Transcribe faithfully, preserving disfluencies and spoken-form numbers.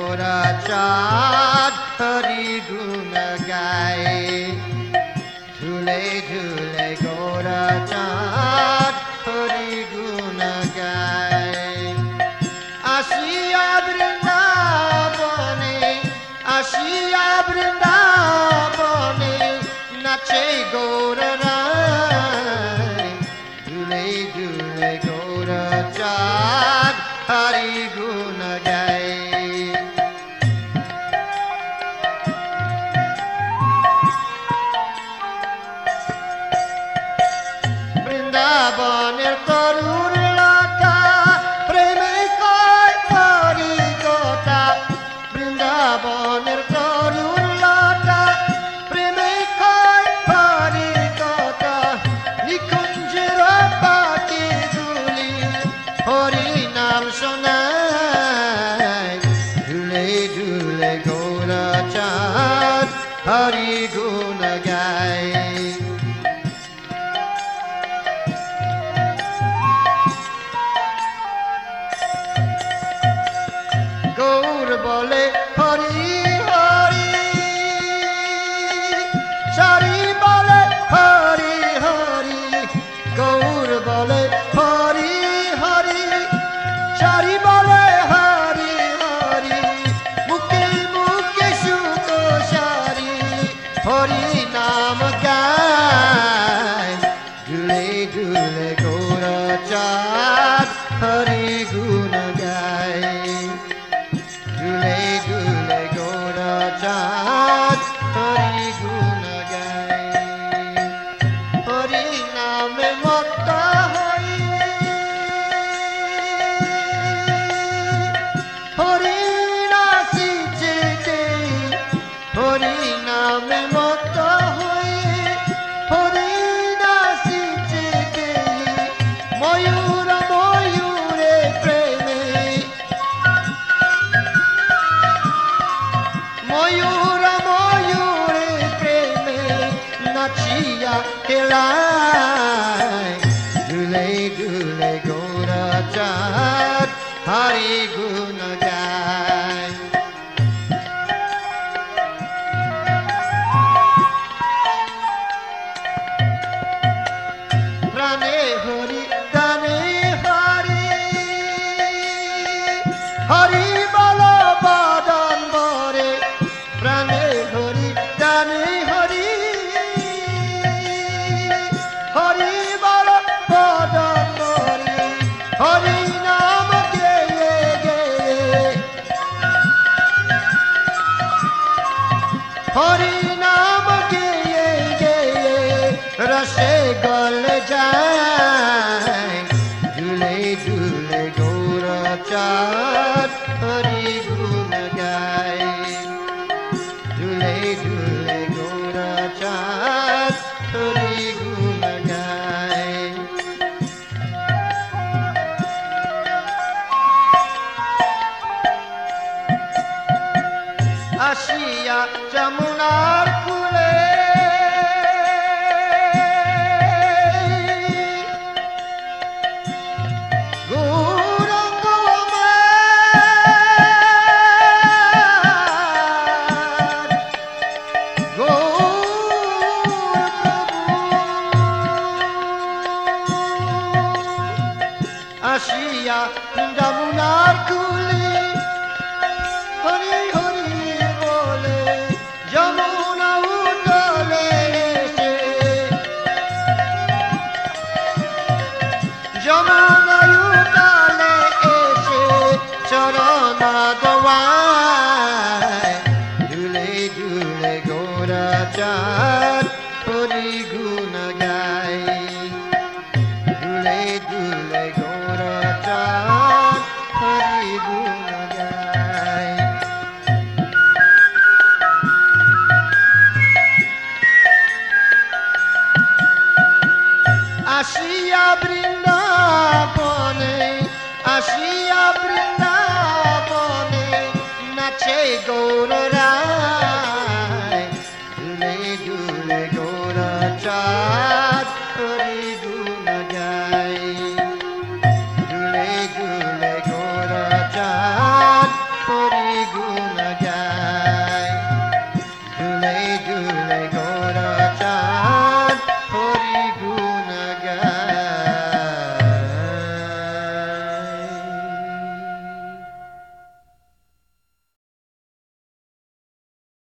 গোরা চাঁদ হরি গুণ গায় ঝুলে ঝুলে গোরা চাঁদ হরি গুণ গায় আসিয়া বৃন্দাবনে আসিয়া বৃন্দাবনে নাচে গৌররা ঝুলে ঝুলে গৌরা চাঁদ হরি গুণ গায় বৃন্দাবনের তরুর লতা প্রেমে কয় হরি কথা বৃন্দাবনের তরুর লতা প্রেমে কয় হরি কথা নিকুঞ্জের পাখি গুলি হরি নাম শোনায় ঝুলে ঝুলে গৌরা চাঁদ হরি গুণ গায় গৌর বলে হরি হরি সারি বলে হরি হরি গৌর বলে হরি হরি সারি বলে হরি হরি মুখে মুখে সুখ সারি হরি নাম গায় ঝুলে ঝুলে গৌরা চাঁদ হরি গুণ গায় ঝুলে ঝুলে গৌরা চাঁদ হরি গুণ গায় হরি নামে মত্ত হই হরি নাচিছে হরি নামে মত্ত হই হরি নাচিছে ময়ূর ময়ূরে প্রেমে ময়ূর ময়ূরে প্রেমে নাচিয়া খেলায় ঝুলে ঝুলে গৌরা চাঁদ হরি গুণ গায় প্রাণে হরি দানে হরি হরি বল বদন বরে প্রাণে হরি দানে হরি হরি বল বদন বরে হরি নাম গেয়ে গেয়ে হরি নাম গেয়ে গেয়ে রসে গল যায় ঝুলে ঝুলে গৌরা চাঁদ হরি গুণ গায় ঝুলে ঝুলে গৌরা চাঁদ হরি গুণ গায় আসিয়া যমুনার কূলে গৌরাঙ্গ আমার গৌর প্রভু আসিয়া যমুনার কূলে হরি হরি বলে যমুনা উতলে এসে যমুনা উতলে এসে চরণ দোয়ায় ঝুলে ঝুলে গৌরা চাঁদ হরি গুণ গায় ঝুলে ঝুলে গৌরা চাঁদ হরি গুণ গায় আসিয়া বৃন্দাবনে আসিয়া বৃন্দাবনে নাচে গৌর রায় ঝুলে ঝুলে গৌরা চাঁদ হরি গুণ গায় ঝুলে ঝুলে গৌরা চাঁদ হরি गुण